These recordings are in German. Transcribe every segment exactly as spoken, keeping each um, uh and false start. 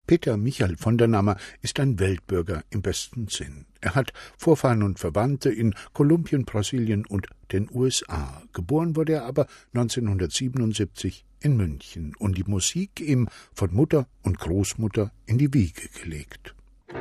Peter Michael von der Nammer ist ein Weltbürger im besten Sinn. Er hat Vorfahren und Verwandte in Kolumbien, Brasilien und den U S A. Geboren wurde er aber neunzehnhundertsiebenundsiebzig in München und die Musik ihm von Mutter und Großmutter in die Wiege gelegt.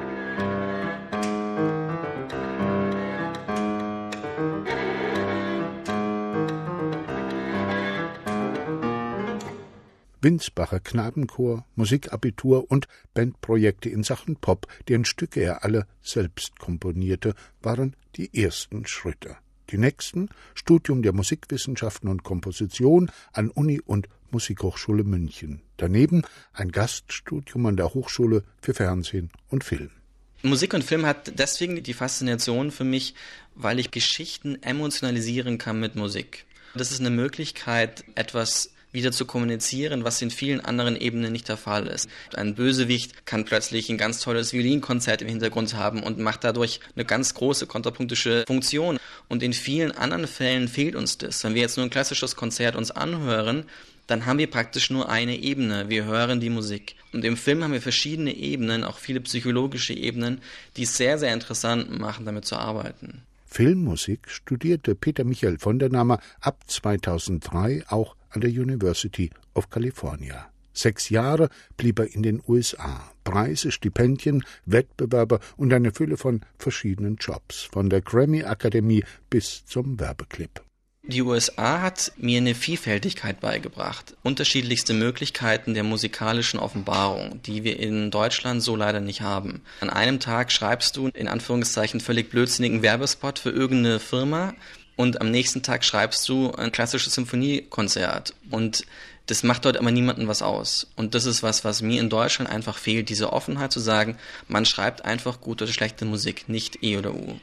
Winsbacher Knabenchor, Musikabitur und Bandprojekte in Sachen Pop, deren Stücke er alle selbst komponierte, waren die ersten Schritte. Die nächsten: Studium der Musikwissenschaften und Komposition an Uni und Musikhochschule München. Daneben ein Gaststudium an der Hochschule für Fernsehen und Film. Musik und Film hat deswegen die Faszination für mich, weil ich Geschichten emotionalisieren kann mit Musik. Das ist eine Möglichkeit, etwas wieder zu kommunizieren, was in vielen anderen Ebenen nicht der Fall ist. Ein Bösewicht kann plötzlich ein ganz tolles Violinkonzert im Hintergrund haben und macht dadurch eine ganz große kontrapunktische Funktion. Und in vielen anderen Fällen fehlt uns das. Wenn wir jetzt nur ein klassisches Konzert uns anhören, dann haben wir praktisch nur eine Ebene. Wir hören die Musik. Und im Film haben wir verschiedene Ebenen, auch viele psychologische Ebenen, die es sehr, sehr interessant machen, damit zu arbeiten. Filmmusik studierte Peter Michael von der Nammer ab zweitausenddrei auch an der University of California. Sechs Jahre blieb er in den U S A. Preise, Stipendien, Wettbewerbe und eine Fülle von verschiedenen Jobs, von der Grammy-Akademie bis zum Werbeclip. Die U S A hat mir eine Vielfältigkeit beigebracht, unterschiedlichste Möglichkeiten der musikalischen Offenbarung, die wir in Deutschland so leider nicht haben. An einem Tag schreibst du in Anführungszeichen völlig blödsinnigen Werbespot für irgendeine Firma und am nächsten Tag schreibst du ein klassisches Symphoniekonzert und das macht dort aber niemandem was aus. Und das ist was, was mir in Deutschland einfach fehlt, diese Offenheit zu sagen, man schreibt einfach gute oder schlechte Musik, nicht E oder U.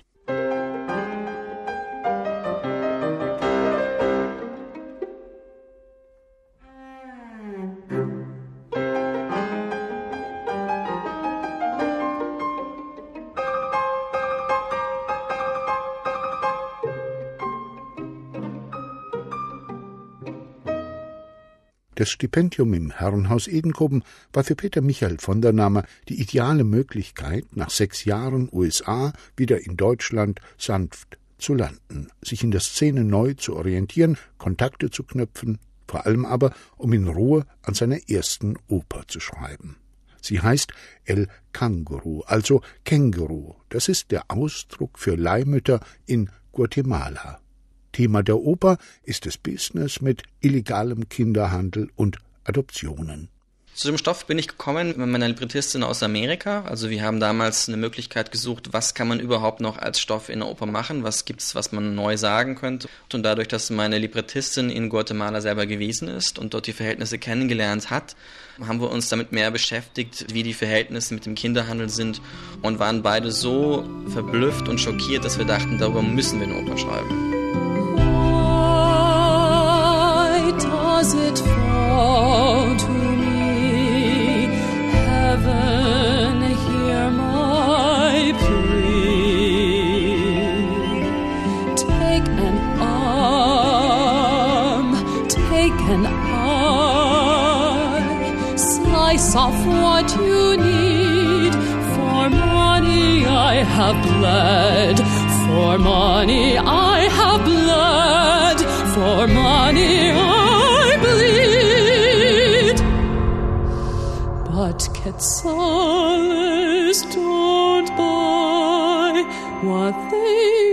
Das Stipendium im Herrenhaus Edenkoben war für Peter Michael von der Nammer die ideale Möglichkeit, nach sechs Jahren U S A wieder in Deutschland sanft zu landen, sich in der Szene neu zu orientieren, Kontakte zu knüpfen, vor allem aber, um in Ruhe an seiner ersten Oper zu schreiben. Sie heißt El Canguro, also Känguru. Das ist der Ausdruck für Leihmütter in Guatemala. Thema der Oper ist das Business mit illegalem Kinderhandel und Adoptionen. Zu dem Stoff bin ich gekommen mit meiner Librettistin aus Amerika. Also wir haben damals eine Möglichkeit gesucht, was kann man überhaupt noch als Stoff in der Oper machen, was gibt's, was man neu sagen könnte. Und dadurch, dass meine Librettistin in Guatemala selber gewesen ist und dort die Verhältnisse kennengelernt hat, haben wir uns damit mehr beschäftigt, wie die Verhältnisse mit dem Kinderhandel sind und waren beide so verblüfft und schockiert, dass wir dachten, darüber müssen wir eine Oper schreiben. Does it fall to me, heaven, hear my plea, take an arm, take an eye, slice off what you need, for money I have bled, for money I have bled, for money I bleed. But Quetzales don't buy what they